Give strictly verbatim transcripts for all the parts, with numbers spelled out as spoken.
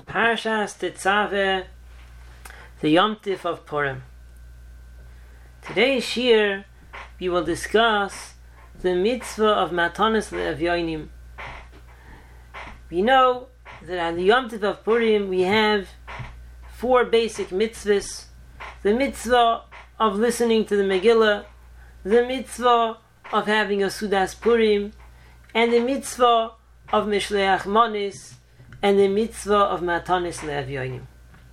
Parshas Tetzaveh, the Yom Tif of Purim. Today's shir, we will discuss the mitzvah of Matanos Le'Evyonim. We know that on the Yom Tif of Purim we have four basic mitzvahs: the mitzvah of listening to the Megillah, the mitzvah of having a Sudas Purim, and the mitzvah of Mishleach Manis, and the mitzvah of Matanos Le'Evyonim.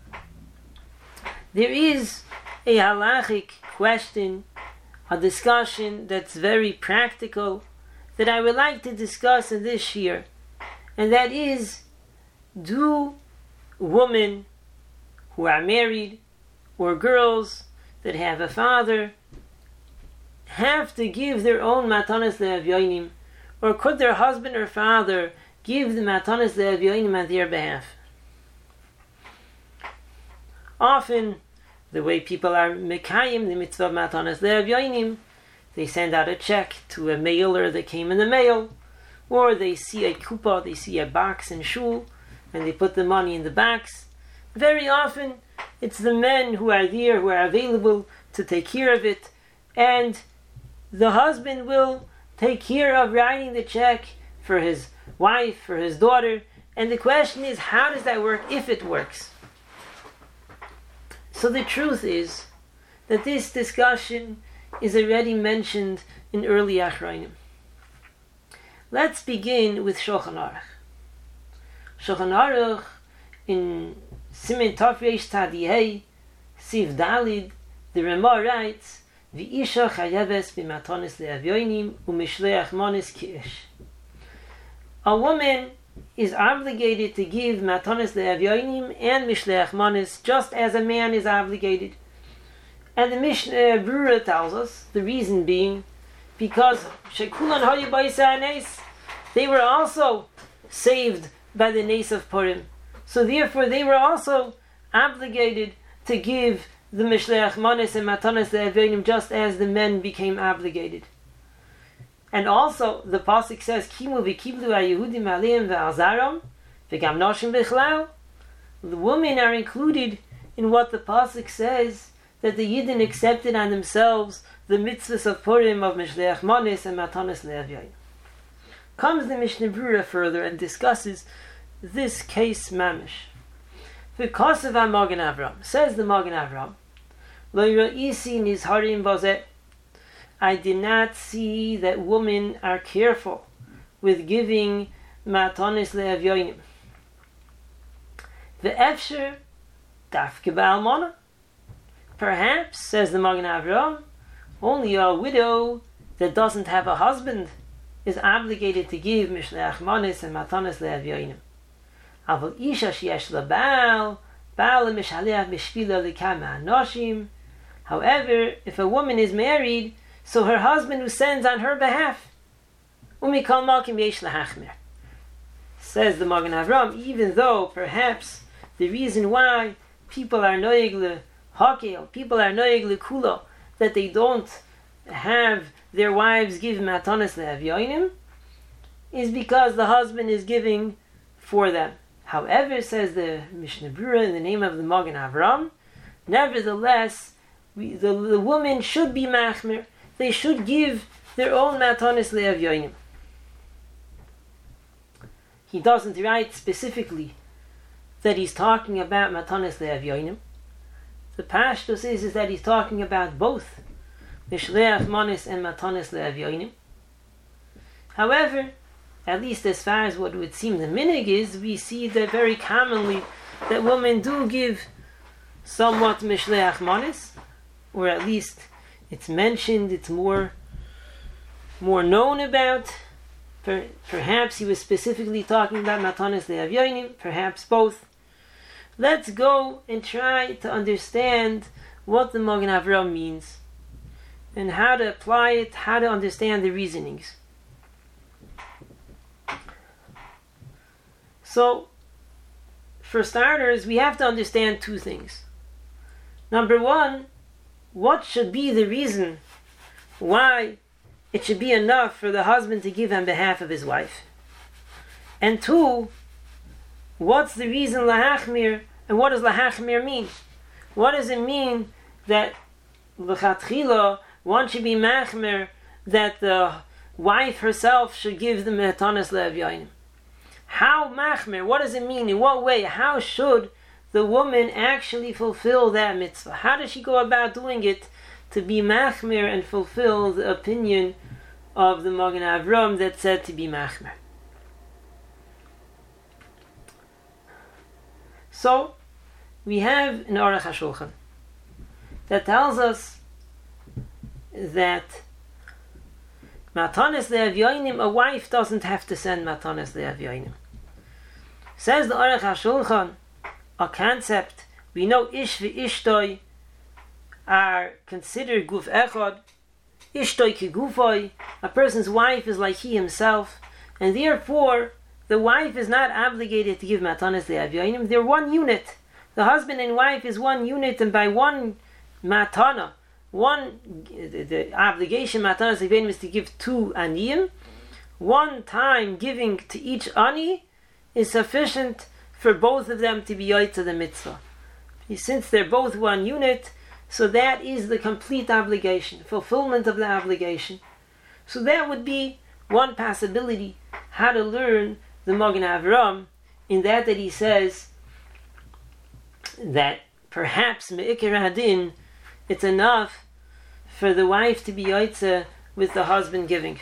There is a halachic question, a discussion that's very practical, that I would like to discuss in this year, and that is, do women who are married or girls that have a father have to give their own Matanos Le'Evyonim, or could their husband or father give the Matanos Le'Evyonim on their behalf? Often, the way people are mekayim the mitzvah of Matanos Le'Evyonim, they send out a check to a mailer that came in the mail, or they see a kupa, they see a box in shul, and they put the money in the box. Very often, it's the men who are there, who are available to take care of it, and the husband will take care of writing the check for his wife, for his daughter, and the question is, how does that work, if it works? So the truth is that this discussion is already mentioned in early Achronim. Let's begin with Shulchan Aruch. Shulchan Aruch in Siman Tov Reish Tzadi Siv Dalid, the Rama writes, V'isha chayeves b'matanos le'evyonim u'mishleach manis ki'ish. A woman is obligated to give Matanos Le'Evyonim and Mishleach Manis just as a man is obligated. And the Mishnah Brura tells us, the reason being, because Shekulan Hayu B'Yisah Nes, they were also saved by the Nes of Purim. So therefore they were also obligated to give the Mishleach Manis and Matanos Le'Evyonim just as the men became obligated. And also, the pasuk says, "Kimu v'kiblu haYehudim aleim ve'alzaram v'gam noshim b'chlal." The women are included in what the pasuk says, that the Yidden accepted on themselves the mitzvahs of Purim of Mishleach Manis and Matanos Le'Evyonim. Comes the Mishnah Brura further and discusses this case mamish. V'kosav HaMagen Avram, says the Magen Avram, Lo yira'isi nizharim bozeh. I did not see that women are careful with giving Matanos Le'Evyonim. Ve'efsher dafke ba'almana. Perhaps, says the Magen Avram, only a widow that doesn't have a husband is obligated to give Mishleach Manis and Matanos Le'Evyonim. Aval isha sheyesh la ba'al, ba'al mishaleach b'shvila l'kama anoshim. However, if a woman is married, so her husband who sends on her behalf, umikal malkim yesh lahachmer. Says the Magen Avram, even though perhaps the reason why people are noyeg lehakel, people are noyeg lekula, that they don't have their wives give Matanos Le'Evyonim, is because the husband is giving for them. However, says the Mishnah Brura in the name of the Magen Avram, nevertheless, we, the, the woman should be machmer. They should give their own Matanos Le'Evyonim. He doesn't write specifically that he's talking about Matanos Le'Evyonim. The pashtus is, is that he's talking about both Mishleach Manis and Matanos Le'Evyonim. However, at least as far as what would seem the minig is, we see that very commonly that women do give somewhat Mishleach Manis, or at least it's mentioned, it's more more known about. Per, perhaps he was specifically talking about Matanos Le'Evyonim, perhaps both. Let's go and try to understand what the Magen Avram means and how to apply it, how to understand the reasonings. So, for starters, we have to understand two things. Number one, what should be the reason why it should be enough for the husband to give on behalf of his wife? And two, what's the reason lahachmir, and what does lahachmir mean? What does it mean that l'chatchila one should be machmir that the wife herself should give the metanas le'evyonim? How machmir? What does it mean? In what way? How should the woman actually fulfill that mitzvah? How does she go about doing it to be machmir and fulfill the opinion of the Magen Avram that said to be machmir? So, we have an Aruch HaShulchan that tells us that Matanis le'evyonim, a wife doesn't have to send Matanis le'evyonim. Says the Aruch HaShulchan, a concept, we know Ish v'Ishtoi are considered Guf Echad, Ishtoi ki Gufoi, a person's wife is like he himself, and therefore the wife is not obligated to give Matanis le'evyonim. They're one unit. The husband and wife is one unit, and by one matana, one the, the obligation Matanis le'evyonim is to give two aniyim. One time giving to each ani is sufficient for both of them to be yoytza the mitzvah. Since they're both one unit, so that is the complete obligation, fulfillment of the obligation. So that would be one possibility how to learn the Magen Avram, in that that he says that perhaps me'ikar hadin, it's enough for the wife to be yoytza with the husband giving.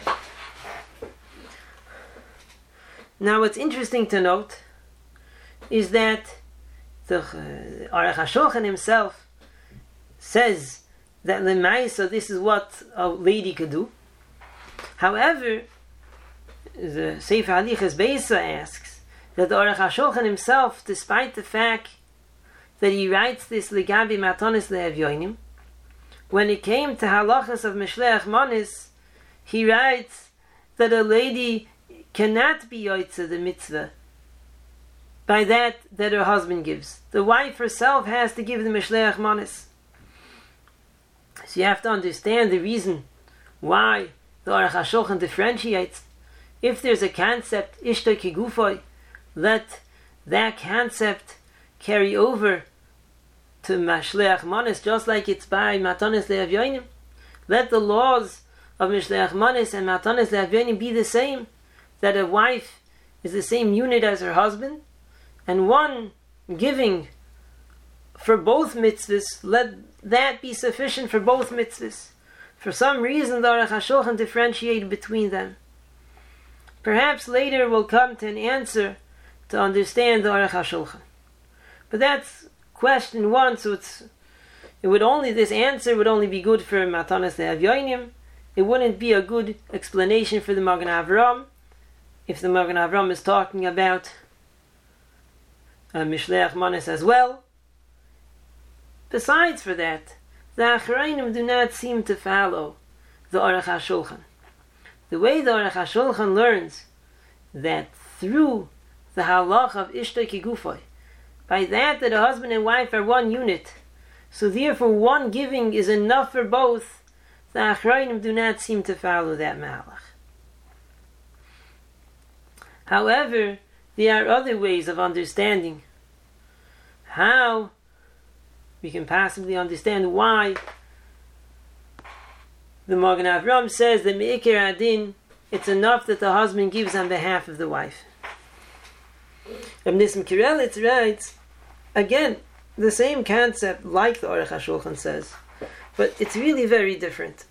Now what's interesting to note is that the uh, Aruch HaShulchan himself says that l'maisa this is what a lady could do. However, the Sefer Halichas Beisa asks that the Aruch HaShulchan himself, despite the fact that he writes this legabi matanis le'evyonim, when it came to halachas of Mishleach Manis, he writes that a lady cannot be yoytza the mitzvah by that that her husband gives. The wife herself has to give the Mishleach Manis. So you have to understand the reason why the Aruch HaShulchan differentiates. If there's a concept, Ishtoi ki Gufoi, let that concept carry over to Mishleach Manis, just like it's by Matanis le'evyonim. Let the laws of Mishleach Manis and Matanis le'evyonim be the same, that a wife is the same unit as her husband, and one giving for both mitzvahs, let that be sufficient for both mitzvahs. For some reason, the Aruch HaShulchan differentiated between them. Perhaps later we'll come to an answer to understand the Aruch HaShulchan. But that's question one, so it's it would only this answer would only be good for Matanis le'evyonim. It wouldn't be a good explanation for the Magen Avram if the Magen Avram is talking about uh, Mishleach Manis as well. Besides for that, the Acharayim do not seem to follow the Aruch HaShulchan. The way the Aruch HaShulchan learns that through the halach of Ishtoi ki Gufoi, by that that a husband and wife are one unit, so therefore one giving is enough for both, the Acharayim do not seem to follow that malach. However, there are other ways of understanding how we can possibly understand why the Magen Avram says that me'ikar adin, it's enough that the husband gives on behalf of the wife. Rav Nissim Kirelitz writes, again, the same concept like the Aruch HaShulchan says, but it's really very different.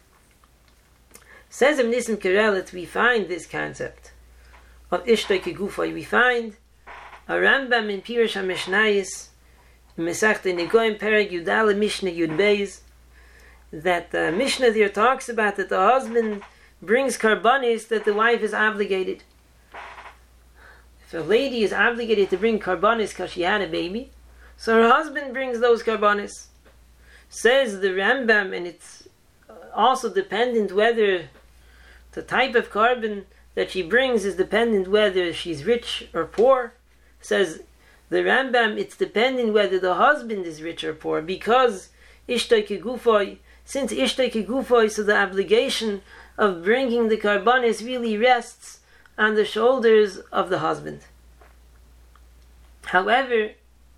Says Rav Nissim Kirelitz, we find this concept of Ishtoi ki Gufoi, we find a Rambam in Pirush HaMishnayis, Mesachta Negoim Perek Yudale Mishnah Yud Beis, that the Mishnah there talks about that the husband brings karbanis that the wife is obligated. If a lady is obligated to bring karbanis because she had a baby, so her husband brings those karbanis. Says the Rambam, and it's also dependent whether the type of carbon that she brings is dependent whether she's rich or poor. Says the Rambam, it's dependent whether the husband is rich or poor, because Ishtoi ki Gufoi, since Ishtoi ki Gufoi, so the obligation of bringing the karbanis really rests on the shoulders of the husband. However,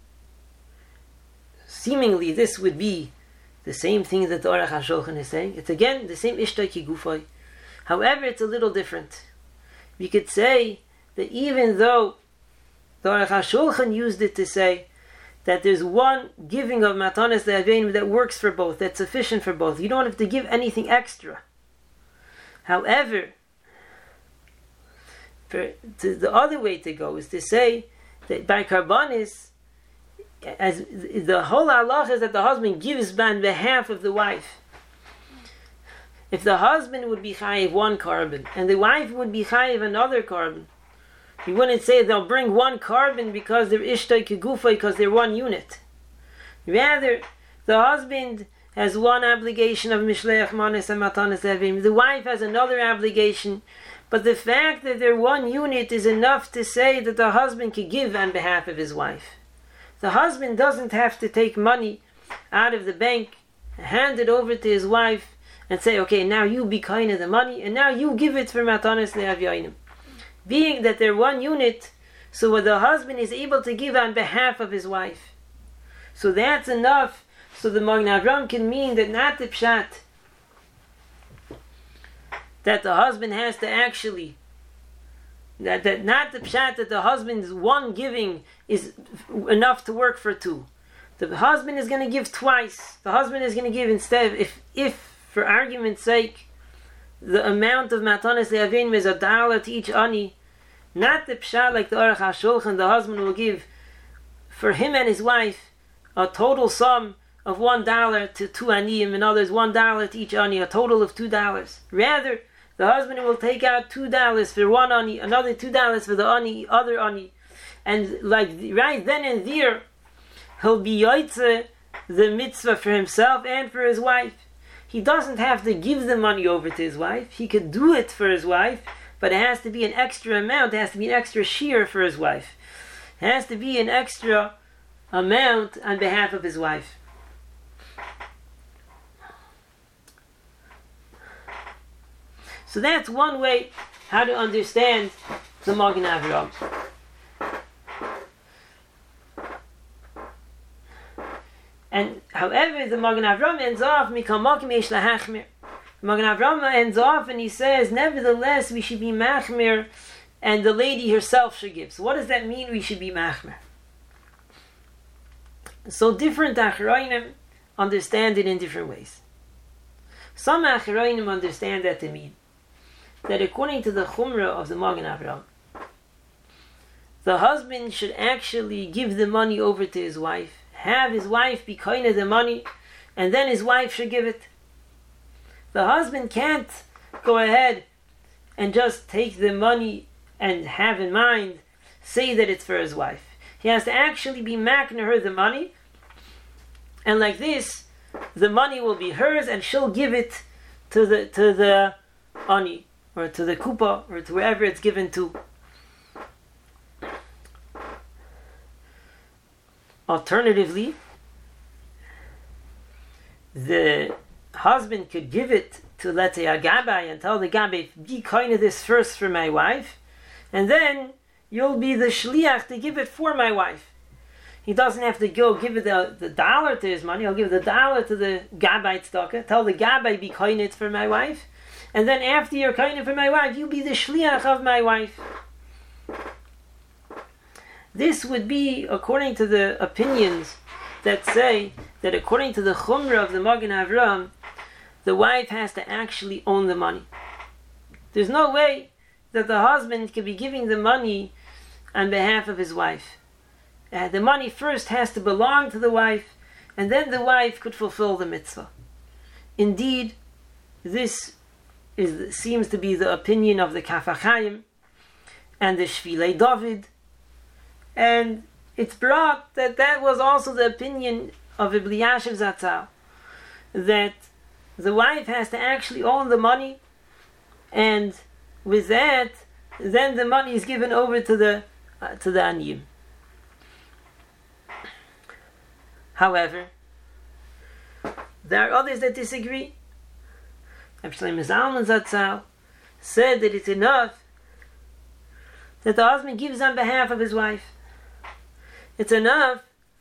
seemingly this would be the same thing that the Aruch HaShulchan is saying. It's again the same Ishtay Ki Gufay. However, it's a little different. We could say that even though the Aruch HaShulchan used it to say that there's one giving of Matanas Le'Aveinu that works for both, that's sufficient for both. You don't have to give anything extra. However, for, to, the other way to go is to say that by Karbanis, as the whole halach is that the husband gives on behalf of the wife. If the husband would be chayiv one carbon and the wife would be chayiv another carbon, you wouldn't say they'll bring one carbon because they're ishtay kegufay, because they're one unit. Rather, the husband has one obligation of mishleach manes and matanes evim. The wife has another obligation, but the fact that they're one unit is enough to say that the husband can give on behalf of his wife. The husband doesn't have to take money out of the bank, hand it over to his wife, and say, okay, now you be kind of the money, and now you give it for matanes le'avyainim. Being that they're one unit, so what the husband is able to give on behalf of his wife. So that's enough, so the Magen Avram can mean that not the pshat, that the husband has to actually, that, that not the pshat that the husband's one giving is enough to work for two. The husband is going to give twice. The husband is going to give instead, if, if for argument's sake, the amount of matanas le'aveinu is a dollar to each ani, not the pshat like the Aruch HaShulchan, the husband will give for him and his wife a total sum of one dollar to two aniyim, in others one dollar to each ani, a total of two dollars. Rather, the husband will take out two dollars for one ani, another two dollars for the ani, other ani, and like right then and there, he'll be yotzeh the mitzvah for himself and for his wife. He doesn't have to give the money over to his wife. He could do it for his wife, but it has to be an extra amount. It has to be an extra shear for his wife. It has to be an extra amount on behalf of his wife. So that's one way how to understand the Magen Avram. And however, the Magen Avram ends off, Mikal Makim Yesh Lahachmir. The Magen Avram ends off and he says, nevertheless, we should be machmir, and the lady herself should give. So what does that mean, we should be machmir? So different Acharayim understand it in different ways. Some Acharayim understand that to mean that according to the Chumrah of the Magen Avram, the husband should actually give the money over to his wife, have his wife be kind of the money, and then his wife should give it. The husband can't go ahead and just take the money and have in mind, say that it's for his wife. He has to actually be makner her the money, and like this, the money will be hers, and she'll give it to the to the ani, or to the kupa, or to wherever it's given to. Alternatively, the husband could give it to, let's say, a gabbai, and tell the gabbai, be kind of this first for my wife, and then you'll be the shliach to give it for my wife. He doesn't have to go give it the, the dollar to his money. He'll give the dollar to the gabbai tzedakah. Tell the gabbai, be kind of for my wife, and then after you're kind of for my wife, you be the shliach of my wife. This would be according to the opinions that say that according to the Chumrah of the Magen Avram, the wife has to actually own the money. There's no way that the husband could be giving the money on behalf of his wife. Uh, the money first has to belong to the wife, and then the wife could fulfill the mitzvah. Indeed, this is, seems to be the opinion of the Kaf HaChaim and the Shvilei David, and it's brought that that was also the opinion of Ibn Yashiv Zatzal, that the wife has to actually own the money, and with that, then the money is given over to the uh, to the aniyim. However, there are others that disagree. Reb Shlomo Zalman Zatzal said that it's enough that the husband gives on behalf of his wife. It's enough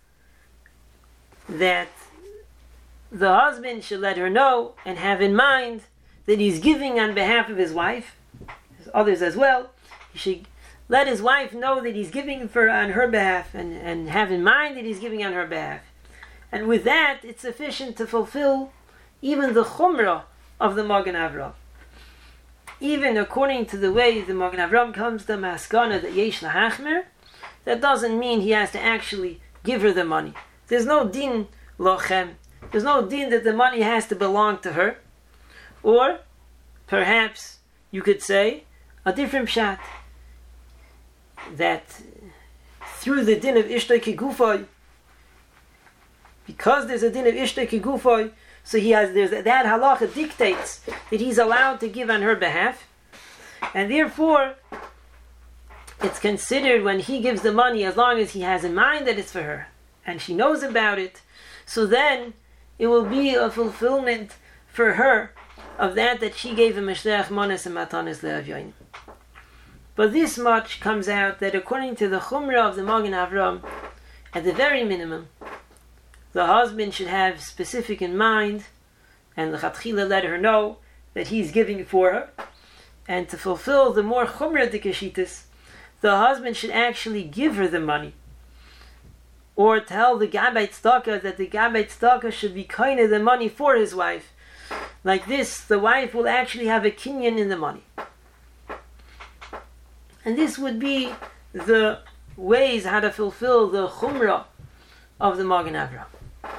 that the husband should let her know and have in mind that he's giving on behalf of his wife, others as well. He should let his wife know that he's giving for on her behalf, and, and have in mind that he's giving on her behalf. And with that, it's sufficient to fulfill even the chumrah of the Magen Avraham. Even according to the way the Magen Avraham comes to maskana that yesh lahachmer, that doesn't mean he has to actually give her the money. There's no din lochem. There's no din that the money has to belong to her. Or, perhaps, you could say, a different pshat, that through the din of ishtay kigufay, because there's a din of ishtay kigufay, so he has, there's that halacha dictates that he's allowed to give on her behalf, and therefore it's considered when he gives the money, as long as he has in mind that it's for her and she knows about it, so then it will be a fulfillment for her of that that she gave him mishleach manas and matanis le'avyoin. But this much comes out that according to the chumrah of the Magen Avraham, at the very minimum, the husband should have specific in mind, and the chatchila let her know that he's giving for her. And to fulfill the more chumrah dikashitis, the husband should actually give her the money, or tell the gabbai tzedakah that the gabbai tzedakah should be kind of the money for his wife. Like this, the wife will actually have a kinyan in the money. And this would be the ways how to fulfill the chumrah of the Magen Avraham.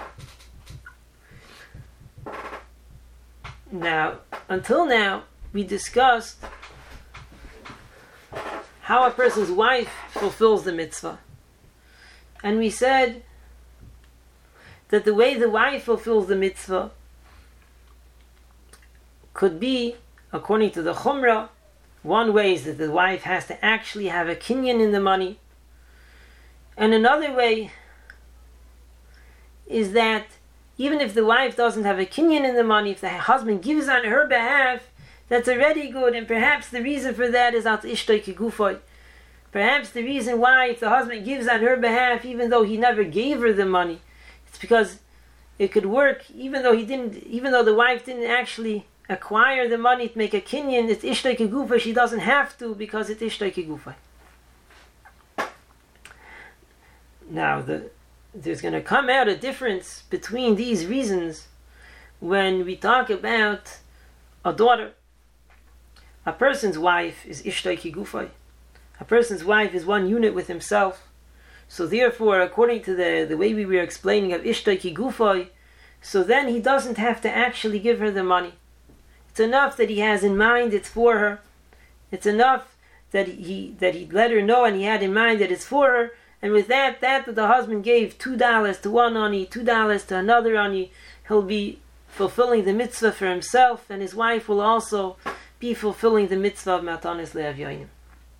Now, until now, we discussed how a person's wife fulfills the mitzvah. And we said that the way the wife fulfills the mitzvah could be, according to the chumrah, one way is that the wife has to actually have a kinyan in the money. And another way is that even if the wife doesn't have a kinyan in the money, if the husband gives on her behalf, that's already good. And perhaps the reason for that is at ishtay kigufoy. Perhaps the reason why, if the husband gives on her behalf, even though he never gave her the money, it's because it could work, even though he didn't, even though the wife didn't actually acquire the money to make a kinyan, it's ishtay kigufoy. She doesn't have to because it's ishtay kigufoy. Now, the there's going to come out a difference between these reasons when we talk about a daughter. A person's wife is ishtay kigufay. A person's wife is one unit with himself. So therefore, according to the, the way we were explaining of ishtay kigufay, so then he doesn't have to actually give her the money. It's enough that he has in mind it's for her. It's enough that he that he let her know and he had in mind that it's for her. And with that, that that the husband gave two dollars to one ani, two dollars to another ani, he'll be fulfilling the mitzvah for himself, and his wife will also be fulfilling the mitzvah of matanis le'avyonim.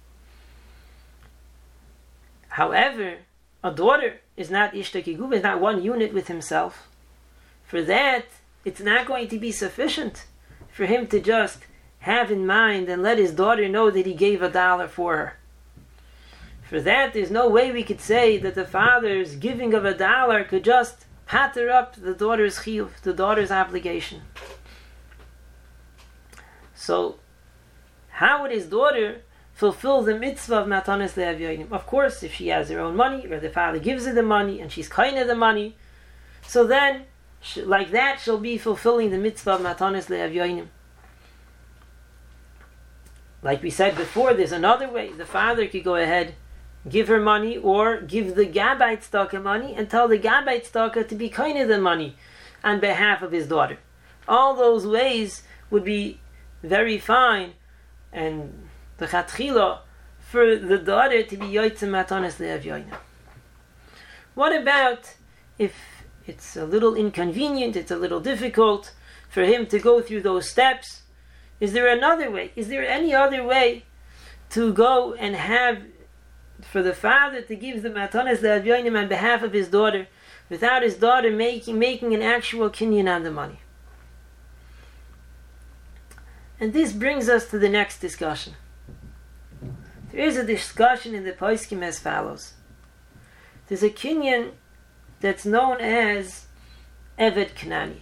However, a daughter is not ishtay kigufay, is not one unit with himself. For that, it's not going to be sufficient for him to just have in mind and let his daughter know that he gave a dollar for her. For that, there's no way we could say that the father's giving of a dollar could just patter up the daughter's chiyuv, the daughter's obligation. So, how would his daughter fulfill the mitzvah of matanis le'avyonim? Of course, if she has her own money, or the father gives her the money, and she's kind of the money, so then, like that, she'll be fulfilling the mitzvah of matanis le'avyonim. Like we said before, there's another way. The father could go ahead, give her money, or give the gabbai tzedakah money and tell the gabbai tzedakah to be kind of the money on behalf of his daughter. All those ways would be very fine, and the chatchila for the daughter to be yotzei matanis le'avyonim. What about if it's a little inconvenient, it's a little difficult for him to go through those steps? Is there another way? Is there any other way to go and have, for the father to give the matanis le'avyonim on behalf of his daughter, without his daughter making making an actual kinyan on the money? And this brings us to the next discussion. There is a discussion in the poskim as follows: there's a kinyan that's known as Eved Kanani.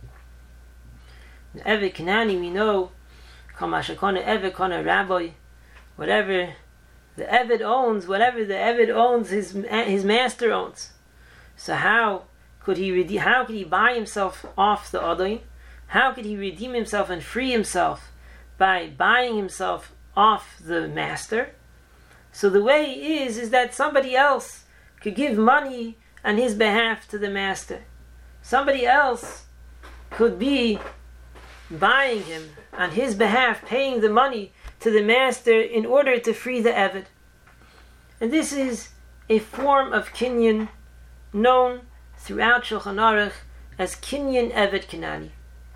Eved Kanani, we know, Kamashakona Eved Kana Rabbi, whatever the Eved owns, whatever the Eved owns, his his master owns. So how could he redeem, how could he buy himself off the Adain? How could he redeem himself and free himself by buying himself off the master? So the way is, is that somebody else could give money on his behalf to the master. Somebody else could be buying him on his behalf, paying the money to the master in order to free the Eved. And this is a form of kinyan known throughout Shulchan Aruch as kinyan Eved Kanani.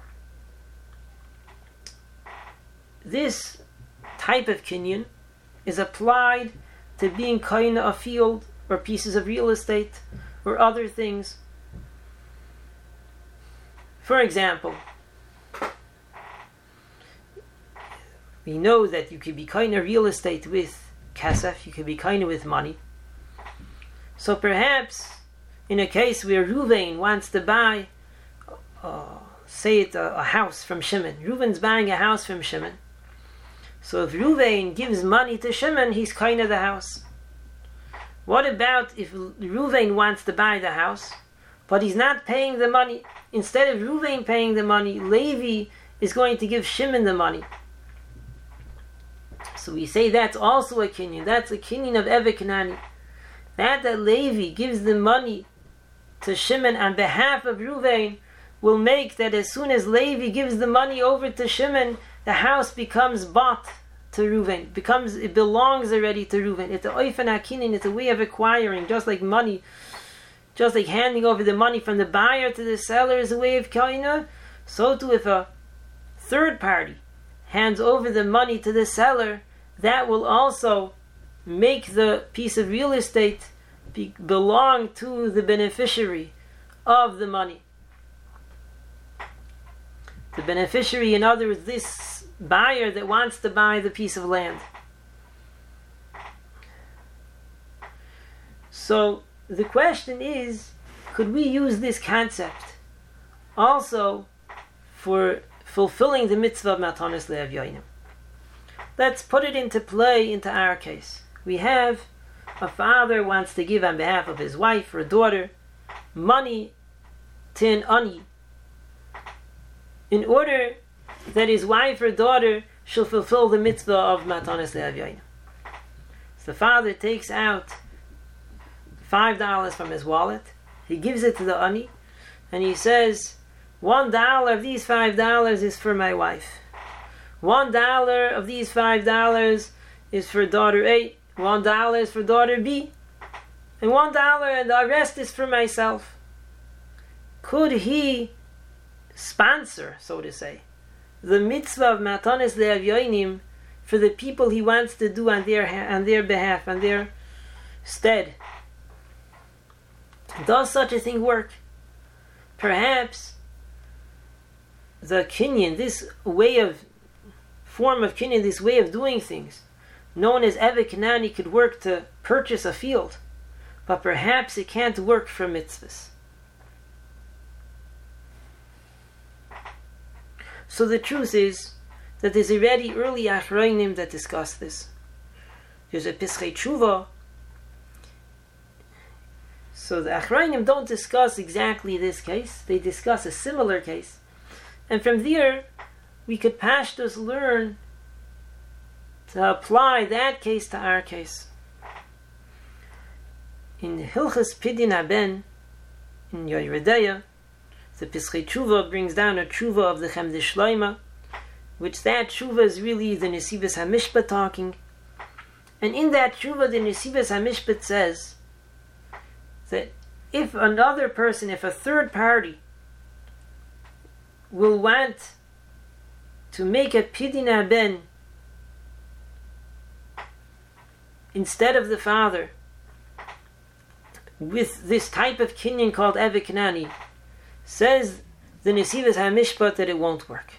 This type of kinyan is applied to being kaina a field or pieces of real estate or other things. For example, we know that you could be kaina real estate with kasef, you could be kaina with money. So perhaps in a case where Ruvain wants to buy, uh, say it, a, a house from Shimon. Reuven's buying a house from Shimon. So if Ruvain gives money to Shimon, he's kind of the house. What about if Ruvain wants to buy the house, but he's not paying the money? Instead of Ruvain paying the money, Levi is going to give Shimon the money. So we say that's also a kinyan. That's a kinyan of Eved Kanani. That that Levi gives the money to Shimon on behalf of Ruvain will make that as soon as Levi gives the money over to Shimon, the house becomes bought to Ruvain. Becomes, it belongs already to Ruvain. It's a oifen hakinin, it's a way of acquiring, just like money, just like handing over the money from the buyer to the seller is a way of kaina. So too, if a third party hands over the money to the seller, that will also make the piece of real estate be, belong to the beneficiary of the money. The beneficiary, in other words, this buyer that wants to buy the piece of land. So the question is, could we use this concept also for fulfilling the mitzvah of Matanos Le'Avyonim? Let's put it into play into our case. We have a father wants to give on behalf of his wife or daughter money to an ani, in order that his wife or daughter shall fulfill the mitzvah of Matanos Le'Avyonim. So the father takes out five dollars from his wallet, he gives it to the ani, and he says, one dollar of these five dollars is for my wife. One dollar of these five dollars is for daughter A, one dollar is for daughter B, and one dollar and the rest is for myself. Could he sponsor, so to say, the mitzvah of Matanos Le'Avyonim for the people he wants to do on their on their behalf, on their stead? Does such a thing work? Perhaps the kinyan, this way of form of kinyan, this way of doing things, known as Eved Kanani, could work to purchase a field, but perhaps it can't work for mitzvahs. So the truth is that there's already early Achrayim that discuss this. There's a Pischei Tshuva. So the Achrayim don't discuss exactly this case. They discuss a similar case. And from there, we could pashtus learn to apply that case to our case. In Hilchas Pidyon Haben, in Yoreh De'ah, the Pischei Tshuva brings down a tshuva of the Chemda Shloima, which that tshuva is really the Nesivos HaMishpat talking. And in that tshuva, the Nesivos HaMishpat says that if another person, if a third party will want to make a Pidyon Haben instead of the father with this type of kinyan called Eved Kanani, says the Nesivos HaMishpat that it won't work.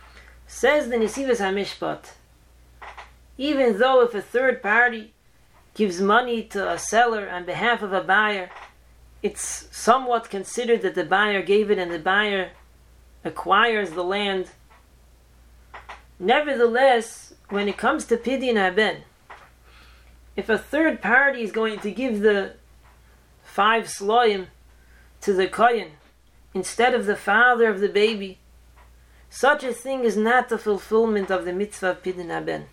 Says the Nesivos HaMishpat, even though if a third party gives money to a seller on behalf of a buyer, it's somewhat considered that the buyer gave it and the buyer acquires the land. Nevertheless, when it comes to Pidyon Haben, if a third party is going to give the five sloim to the kohen instead of the father of the baby, such a thing is not the fulfillment of the mitzvah of Pidyon Haben.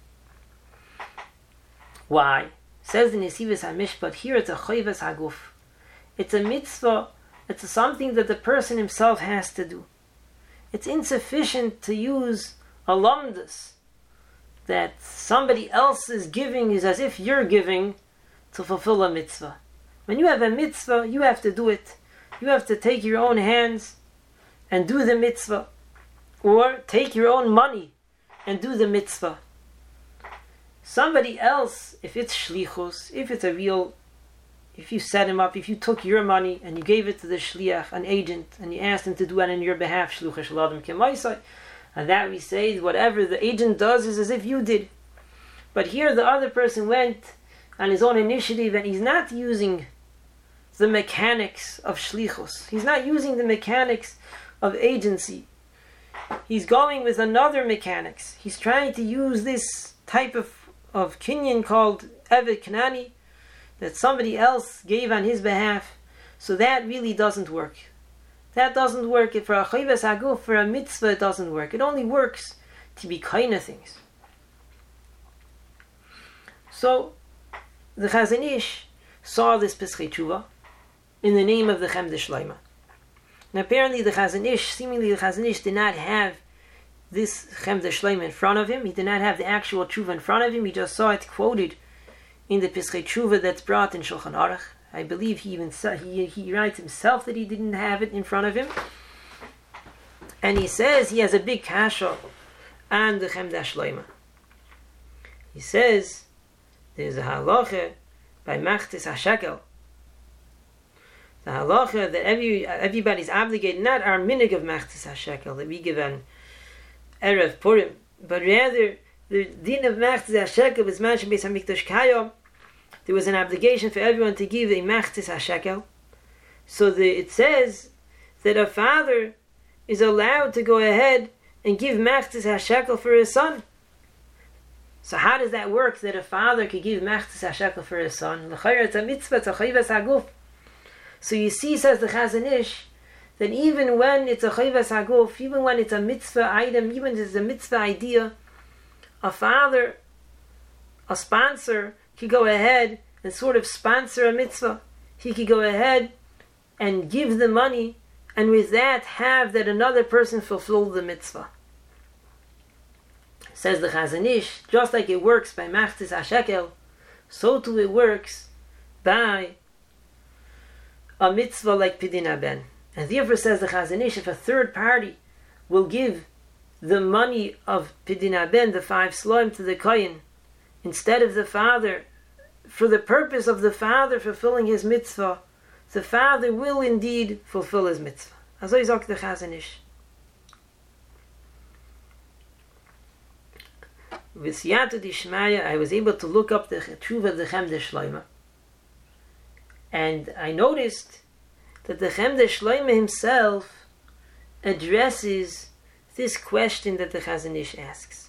Why? Says the Nesivos HaMishpat, here it's a choivas haguf. It's a mitzvah, it's something that the person himself has to do. It's insufficient to use a lamdus, that somebody else is giving is as if you're giving to fulfill a mitzvah. When you have a mitzvah, you have to do it. You have to take your own hands and do the mitzvah. Or take your own money and do the mitzvah. Somebody else, if it's shlichus, if it's a real, if you set him up, if you took your money and you gave it to the shliach, an agent, and you asked him to do it on your behalf, shluchah shel adam k'maisai, and that we say whatever the agent does is as if you did. But here the other person went on his own initiative and he's not using the mechanics of shlichus. He's not using the mechanics of agency. He's going with another mechanics. He's trying to use this type of, of kinyan called Evet Knani that somebody else gave on his behalf. So that really doesn't work. That doesn't work. For a chayvas haguf, for a mitzvah, it doesn't work. It only works to be kind of things. So, the Chazon Ish saw this Pesachei Tshuva in the name of the Chemda Shleima. Now, apparently, the Chazon Ish, seemingly the Chazon Ish did not have this Chemda Shleima in front of him. He did not have the actual Tshuva in front of him. He just saw it quoted in the Pesachei Tshuva that's brought in Shulchan Aruch. I believe he even he, he writes himself that he didn't have it in front of him. And he says he has a big kasha on the Chemda Shleima. He says there's a halacha by Machtis HaShekel. The halacha that every, everybody's obligated, not our minig of Machtis HaShekel that we give on Erev Purim, but rather the din of Machtis HaShekel is mentioned based on Mikdash Kayom. There was an obligation for everyone to give a Machtis HaShekel. So the, it says that a father is allowed to go ahead and give Machtis HaShekel for his son. So how does that work, that a father could give Machtis HaShekel for his son? L'chayr, it's a mitzvah, it's a chayvas haguf. So you see, says the Chazon Ish, that even when it's a chayvas haguf, even when it's a mitzvah item, even if it's a mitzvah idea, a father, a sponsor, could go ahead and sort of sponsor a mitzvah. He could go ahead and give the money, and with that have that another person fulfill the mitzvah. Says the Chazon Ish, just like it works by Machtis HaShekel, so too it works by a mitzvah like Pidyon Haben. And therefore, says the Chazon Ish, if a third party will give the money of Pidyon Haben, the five sloim, to the kohen, instead of the father, for the purpose of the father fulfilling his mitzvah, the father will indeed fulfill his mitzvah. As I sagt the Chazon Ish. With Siyata Dishmaya, I was able to look up the Tshuva of the Chemda Shleima. And I noticed that the Chemda Shleima himself addresses this question that the Chazon Ish asks.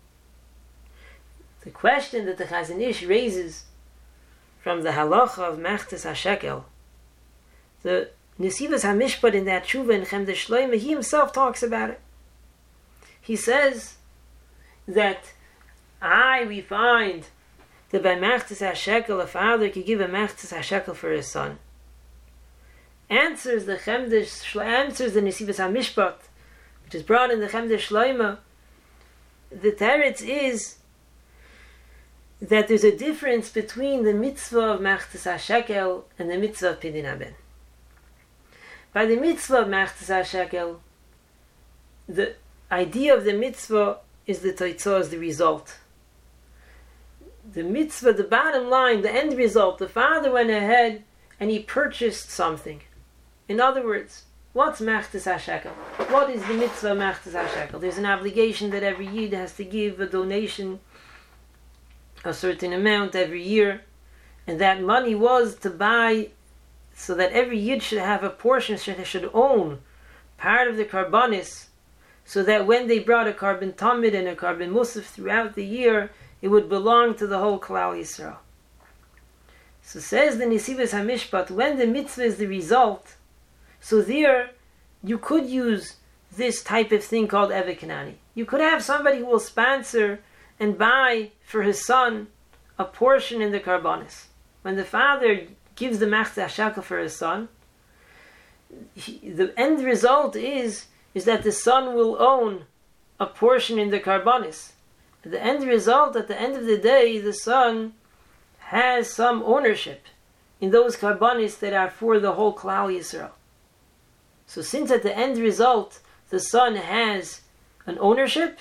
The question that the Chazon Ish raises from the halacha of Machtis HaShekel, the Nesivos HaMishpat in that Tshuva in Chemda Shleima, he himself talks about it. He says that I, we find that by Machtis HaShekel, a father could give a Machtis HaShekel for his son. Answers the Chemda, answers the Nesivos HaMishpat, which is brought in the Chemda Shleima. The teretz is that there's a difference between the mitzvah of Machtis HaShekel and the mitzvah of Pidyon Haben. By the mitzvah of Machtis HaShekel, the idea of the mitzvah is the teitzah, is the result. The mitzvah, the bottom line, the end result, the father went ahead and he purchased something. In other words, what's Machtis HaShekel? What is the mitzvah of Machtis HaShekel? There's an obligation that every Yid has to give a donation, a certain amount every year, and that money was to buy, so that every Yid should have a portion, should, should own part of the Karbanis, so that when they brought a Karban Tamid and a Karban Musaf throughout the year, it would belong to the whole Klal Yisrael. So says the Nesivos HaMishpat, when the mitzvah is the result, so there you could use this type of thing called Eved Kanani. You could have somebody who will sponsor and buy for his son a portion in the Karbanis. When the father gives the Machzeh HaShekel for his son, he, the end result is, is that the son will own a portion in the Karbanis. The end result, at the end of the day, the son has some ownership in those Karbanis that are for the whole Klal Yisrael. So since at the end result, the son has an ownership,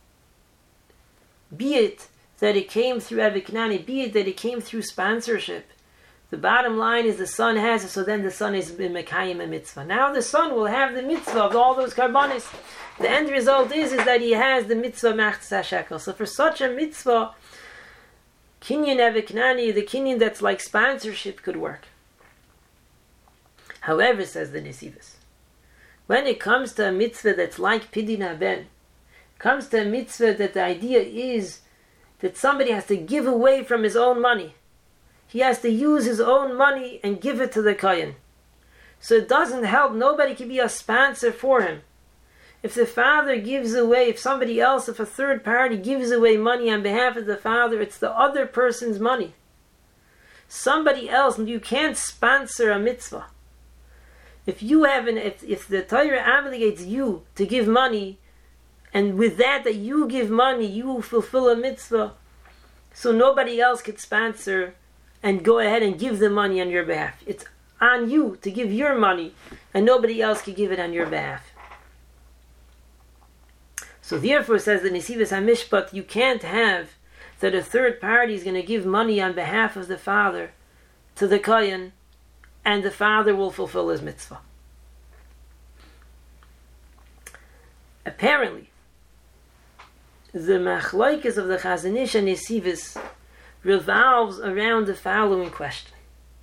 be it that it came through Eved Kanani, be it that it came through sponsorship, the bottom line is the son has it, so then the son is Mekayim a mitzvah. Now the son will have the mitzvah of all those Karbanis. The end result is, is that he has the mitzvah Machzeh HaShekel. So for such a mitzvah, Kinyan Eved Kanani, the Kinyan that's like sponsorship, could work. However, says the Nesivos, when it comes to a mitzvah that's like Pidin HaBen, comes to a mitzvah that the idea is that somebody has to give away from his own money. He has to use his own money and give it to the Kohen. So it doesn't help. Nobody can be a sponsor for him. If the father gives away, if somebody else, if a third party gives away money on behalf of the father, it's the other person's money. Somebody else, you can't sponsor a mitzvah. If you have an, if, if the Torah obligates you to give money, and with that that you give money, you fulfill a mitzvah, so nobody else could sponsor and go ahead and give the money on your behalf. It's on you to give your money, and nobody else can give it on your behalf. So therefore, says the Nesivos HaMishpat, you can't have that a third party is going to give money on behalf of the father to the Kohen, and the father will fulfill his mitzvah. Apparently, the machlokes of the Chazon Ish and Nesivos revolves around the following question.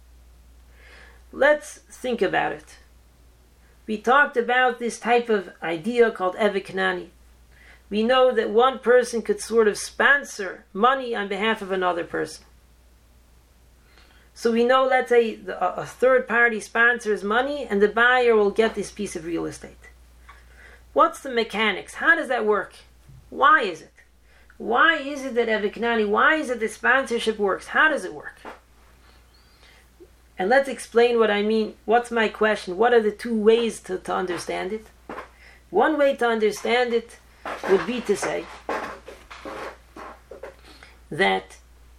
Let's think about it. We talked about this type of idea called Eved Kanani. We know that one person could sort of sponsor money on behalf of another person. So we know, let's say, the, a third party sponsors money and the buyer will get this piece of real estate. What's the mechanics? How does that work? Why is it? Why is it that Eved Kanani, why is it that sponsorship works? How does it work? And let's explain what I mean. What's my question? What are the two ways to, to understand it? One way to understand it would be to say that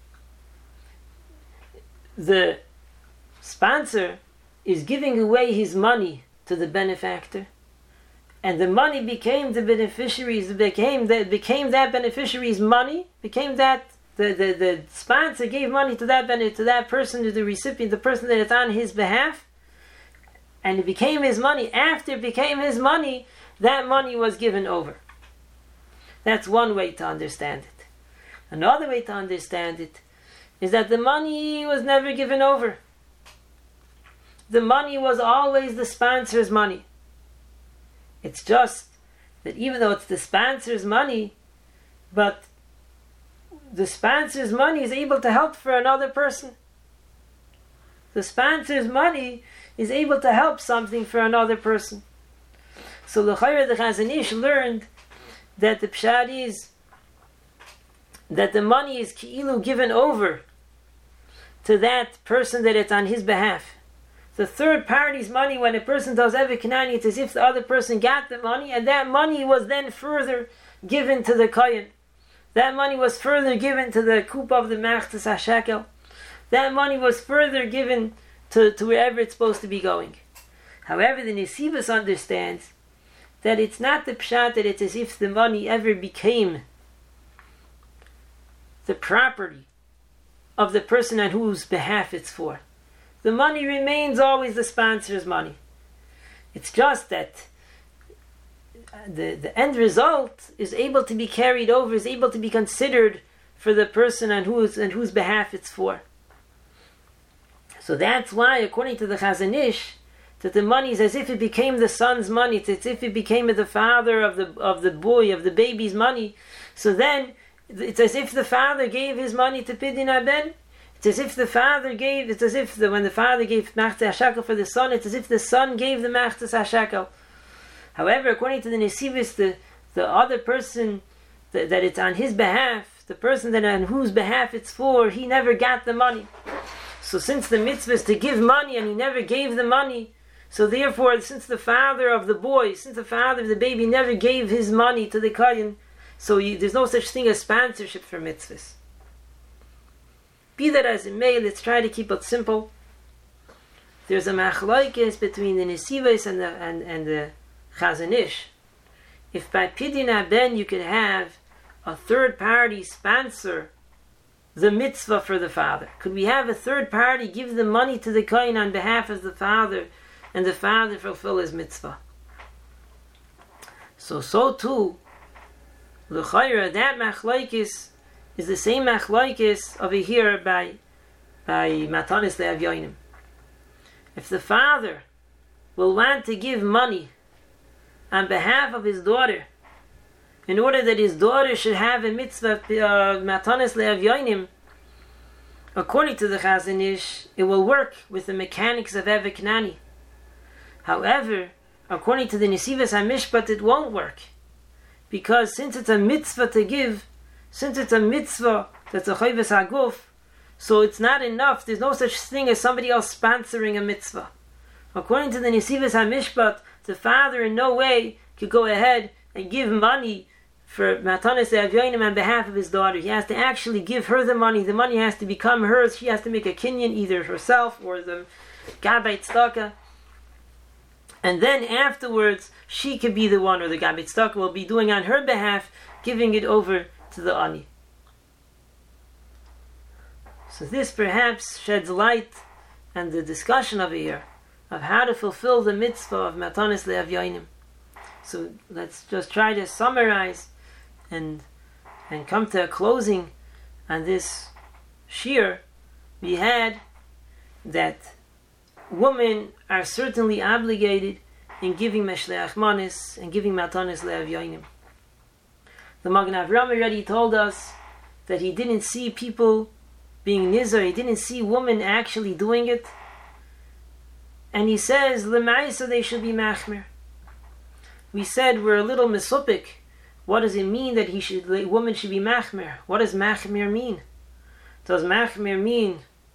the sponsor is giving away his money to the benefactor, and the money became the beneficiaries, became that became that beneficiary's money, became that the, the, the sponsor gave money to that benefit, to that person, to the recipient, the person that is on his behalf, and it became his money. After it became his money, that money was given over. That's one way to understand it. Another way to understand it is that the money was never given over. The money was always the sponsor's money. It's just that even though it's the sponsor's money, but the sponsor's money is able to help for another person. The sponsor's money is able to help something for another person. So the Chayr the Chazon Ish learned that the pshat is that the money is ki'ilu given over to that person that it's on his behalf. The third party's money, when a person does Eved Kanani, it's as if the other person got the money, and that money was then further given to the Kohen. That money was further given to the kup of the Machzeh HaShekel. That money was further given to, to wherever it's supposed to be going. However, the Nesivos understands that it's not the pshat that it's as if the money ever became the property of the person on whose behalf it's for. The money remains always the sponsor's money. It's just that the, the end result is able to be carried over, is able to be considered for the person on whose, on whose behalf it's for. So that's why, according to the Chazon Ish, that the money is as if it became the son's money. It's as if it became the father of the of the boy, of the baby's money. So then, it's as if the father gave his money to Pidyon HaBen. It's as if the father gave, it's as if the, when the father gave Machzah HaShekel for the son, it's as if the son gave the Machzah HaShekel. However, according to the Nesivis, the, the other person, the, that it's on his behalf, the person that on whose behalf it's for, he never got the money. So since the mitzvah is to give money and he never gave the money, so therefore, since the father of the boy, since the father of the baby never gave his money to the Kohen, so you, there's no such thing as sponsorship for mitzvahs. Be that as it may, let's try to keep it simple. There's a machlokes between the Nesivos and the and, and the Chazon Ish. If by Pidyon HaBen you could have a third party sponsor the mitzvah for the father, could we have a third party give the money to the Kohen on behalf of the father, and the father fulfill his mitzvah? So, so too, l'chayra, that machlokes is the same machlokes over here by by Matanis Le'Avyonim. If the father will want to give money on behalf of his daughter, in order that his daughter should have a mitzvah uh, Matanis Le'Avyonim, according to the Chazon Ish, it will work with the mechanics of Eved Knani. However, according to the Nesivos HaMishpat, it won't work, because since it's a mitzvah to give, since it's a mitzvah that's a chayvus haguf, so it's not enough. There's no such thing as somebody else sponsoring a mitzvah. According to the Nesivos HaMishpat, the father in no way could go ahead and give money for Matanis Le'Avyonim on behalf of his daughter. He has to actually give her the money. The money has to become hers. She has to make a kinyan, either herself or the Gabbai Tzedakah. And then afterwards, she could be the one, or the Gabbai Tzedakah will be doing on her behalf, giving it over to the ani. So this perhaps sheds light on the discussion over here of how to fulfill the mitzvah of Matanis Le'Avyonim. So let's just try to summarize and and come to a closing on this shiur. We had that women are certainly obligated in giving Meshleach Manis and giving Matanis Le'Avyonim. The Magen Avraham already told us that he didn't see people being nizar, he didn't see women actually doing it. And he says, L'maisa, they should be machmir. We said we're a little misupik. What does it mean that he should, the woman should be machmir? What does machmir mean? Does machmir mean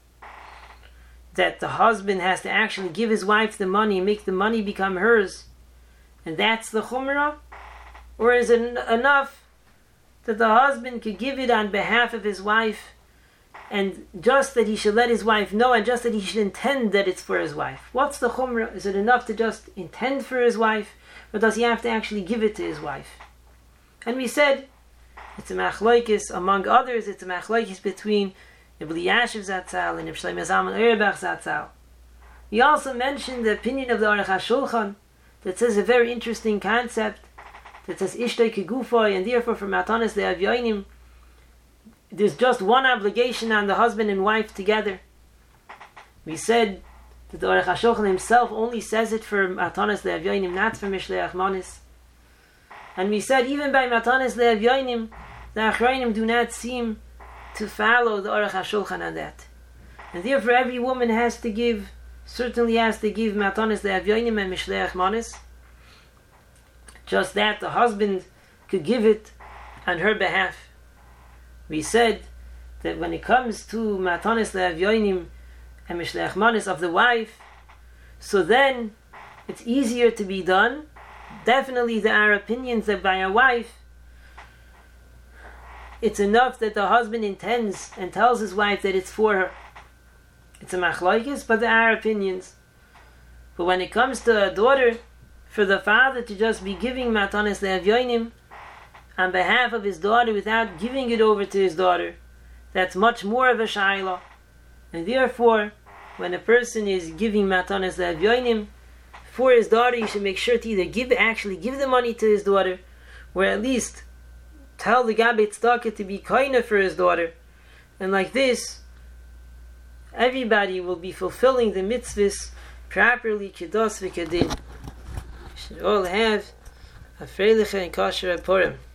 that the husband has to actually give his wife the money and make the money become hers, and that's the chumrah? Or is it enough that the husband could give it on behalf of his wife, and just that he should let his wife know, and just that he should intend that it's for his wife? What's the chumrah? Is it enough to just intend for his wife, or does he have to actually give it to his wife? And we said it's a machlokes, among others, it's a machlokes between Ibn Yashiv Zatzal and Ibn Shlomo Zalman Auerbach Zatzal. We also mentioned the opinion of the Aruch HaShulchan that says a very interesting concept, that says Ishtay Kegufay, and therefore for Matanis Le'Avyonim, there's just one obligation on the husband and wife together. We said that the Aruch HaShulchan himself only says it for Matanis Le'Avyonim, not for Mishleach Manis. And we said even by Matanis Le'Avyonim, the Achronim do not seem to follow the Aruch HaShulchan on that. And therefore every woman has to give, certainly has to give Matanis Le'Avyonim and Mishleach Manis. Just that the husband could give it on her behalf. We said that when it comes to Matanis Le'Avyonim and Mishleach Manis of the wife, so then it's easier to be done. Definitely there are opinions that by a wife, it's enough that the husband intends and tells his wife that it's for her. It's a machlokes, but there are opinions. But when it comes to a daughter, for the father to just be giving Matanis Le'Avyonim on behalf of his daughter without giving it over to his daughter, that's much more of a shayla. And therefore, when a person is giving Matanis Le'Avyonim for his daughter, he should make sure to either give, actually give the money to his daughter, or at least tell the Gabbai Tzedakah to be kinder for his daughter. And like this, everybody will be fulfilling the mitzvahs properly, kedos v'kedin. We should all have a freiliche and kosher Purim.